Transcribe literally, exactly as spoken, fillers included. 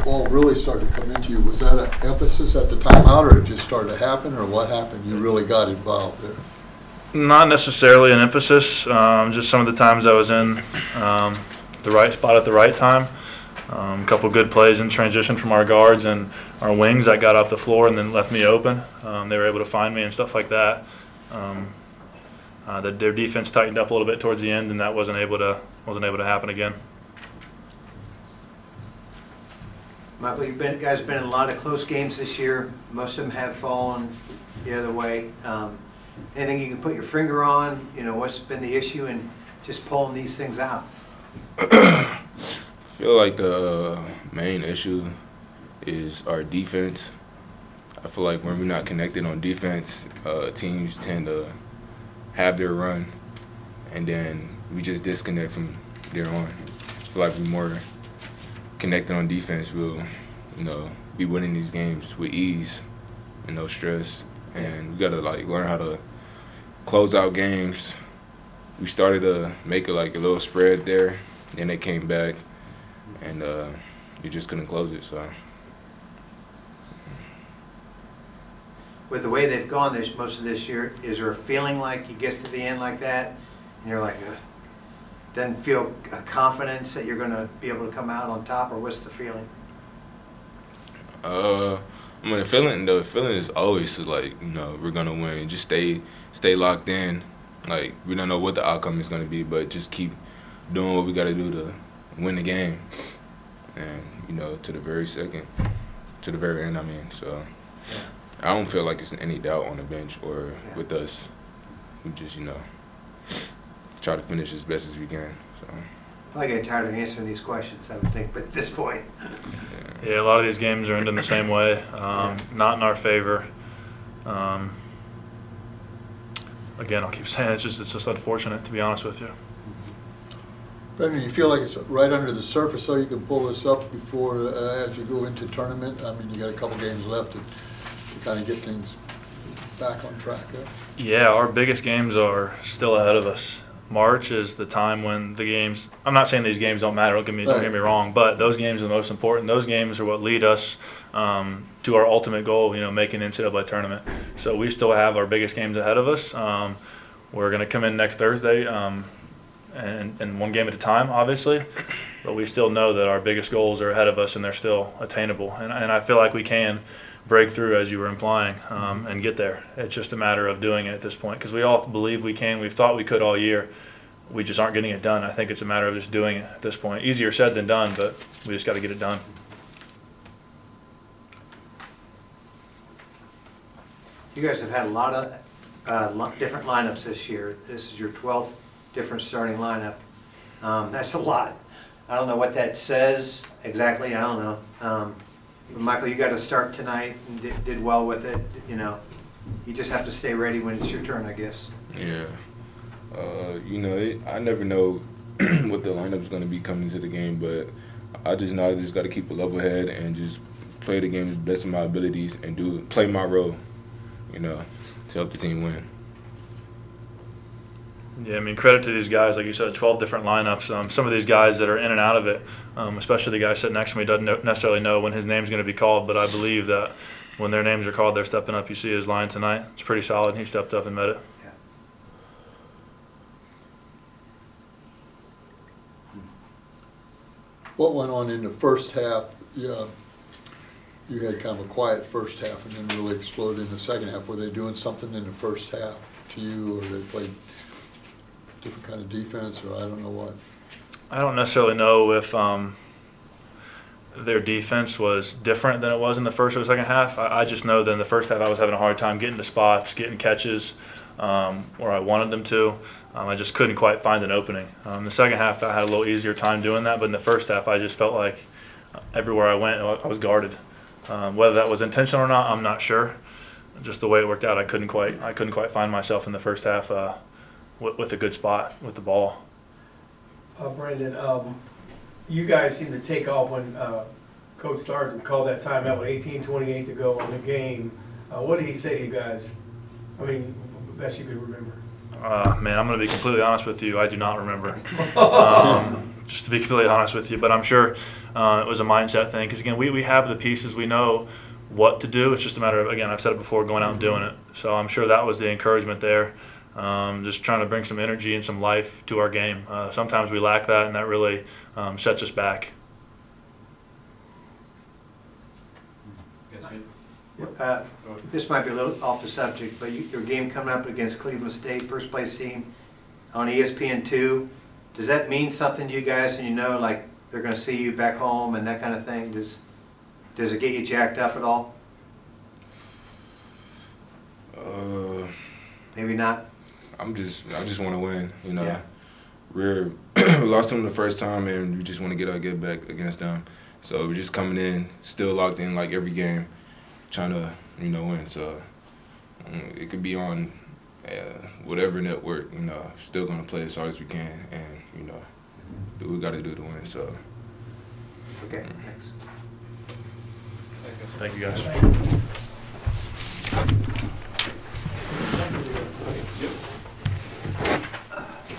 ball really started to come into you, was that an emphasis at the timeout, or it just started to happen, or what happened? You really got involved there? Not necessarily an emphasis, um, just some of the times I was in um, the right spot at the right time. Um, a couple good plays in transition from our guards and our wings that got off the floor and then left me open. Um, they were able to find me and stuff like that. Um, uh, the, their defense tightened up a little bit towards the end, and that wasn't able to wasn't able to happen again. Michael, you been, guys have been in a lot of close games this year. Most of them have fallen the other way. Um, anything you can put your finger on? You know, what's been the issue in just pulling these things out? I feel like the uh, main issue is our defense. I feel like when we're not connected on defense, uh, teams tend to have their run, and then we just disconnect from there on. I feel like we're more connected on defense, we'll, you know, be winning these games with ease and no stress. And we gotta like learn how to close out games. We started to make it like a little spread there, then they came back, and uh, you just couldn't close it. So, with the way they've gone this most of this year, is there a feeling like you get to the end like that, and you're like, uh, doesn't feel a confidence that you're going to be able to come out on top, or what's the feeling? uh, I mean, the feeling, the feeling is always like, you know, we're gonna win. Just stay, stay locked in. Like, we don't know what the outcome is gonna be, but just keep doing what we gotta do to win the game. And you know, to the very second, to the very end. I mean, so I don't feel like it's any doubt on the bench or Yeah. with us. We just, you know, try to finish as best as we can. So. I get tired of answering these questions, I would think, but at this point. Yeah, a lot of these games are ending the same way, um, not in our favor. Um, again, I'll keep saying it's just it's just unfortunate, to be honest with you. Brendan, you feel like it's right under the surface, so you can pull this up before, uh, as you go into tournament? I mean, you got a couple games left to, to kind of get things back on track. Yeah? Yeah, our biggest games are still ahead of us. March is the time when the games – I'm not saying these games don't matter, don't get me, don't get me wrong, but those games are the most important. Those games are what lead us um, to our ultimate goal, you know, making the N C double A tournament. So we still have our biggest games ahead of us. Um, we're going to come in next Thursday um, and, and one game at a time, obviously, but we still know that our biggest goals are ahead of us and they're still attainable. And, and I feel like we can break through, as you were implying, um, and get there. It's just a matter of doing it at this point, because we all believe we can. We've thought we could all year. We just aren't getting it done. I think it's a matter of just doing it at this point. Easier said than done, but we just got to get it done. You guys have had a lot of uh, lo- different lineups this year. This is your twelfth different starting lineup. Um, that's a lot. I don't know what that says exactly. I don't know. Um, but Michael, you got to start tonight and did, did well with it. You know, you just have to stay ready when it's your turn, I guess. Yeah. Uh, you know, it, I never know what the lineup is going to be coming into the game, but I just know I just got to keep a level head and just play the game to the best of my abilities and do play my role, you know, to help the team win. Yeah, I mean, credit to these guys. Like you said, twelve different lineups. Um, some of these guys that are in and out of it, um, especially the guy sitting next to me, doesn't know, necessarily know when his name's going to be called, but I believe that when their names are called, they're stepping up. You see his line tonight. It's pretty solid. He stepped up and met it. What went on in the first half? Yeah, you had kind of a quiet first half and then really exploded in the second half. Were they doing something in the first half to you, or they played different kind of defense, or I don't know what? I don't necessarily know if um, their defense was different than it was in the first or the second half. I, I just know that in the first half I was having a hard time getting to spots, getting catches um, where I wanted them to. Um, I just couldn't quite find an opening. Um, the second half I had a little easier time doing that, but in the first half I just felt like everywhere I went I was guarded. Um, whether that was intentional or not, I'm not sure. Just the way it worked out, I couldn't quite I couldn't quite find myself in the first half uh, with, with a good spot with the ball. Uh, Brandon, um, you guys seem to take off when uh, Coach Sargent called that timeout with eighteen twenty-eight to go on the game. Uh, what did he say to you guys? I mean, best you could remember. Uh, man, I'm going to be completely honest with you. I do not remember. Um, just to be completely honest with you. But I'm sure uh, it was a mindset thing because again, we, we have the pieces, we know what to do. It's just a matter of, again, I've said it before, going out and doing it. So I'm sure that was the encouragement there. Um, just trying to bring some energy and some life to our game. Uh, sometimes we lack that, and that really um, sets us back. Uh, This might be a little off the subject, but you- your game coming up against Cleveland State, first place team on E S P N two, does that mean something to you guys, and you know, like, they're gonna see you back home and that kind of thing? Does, does it get you jacked up at all? Uh, Maybe not? I'm just, I just want to win. You know, Yeah. we're we lost them the first time, and we just want to get our get back against them. So we're just coming in, still locked in like every game, trying to, you know, win. So um, it could be on uh, whatever network. You know, still gonna play as hard as we can, and you know, do what we got to do to win. So. Okay, thanks. Thank you, guys. Thank you.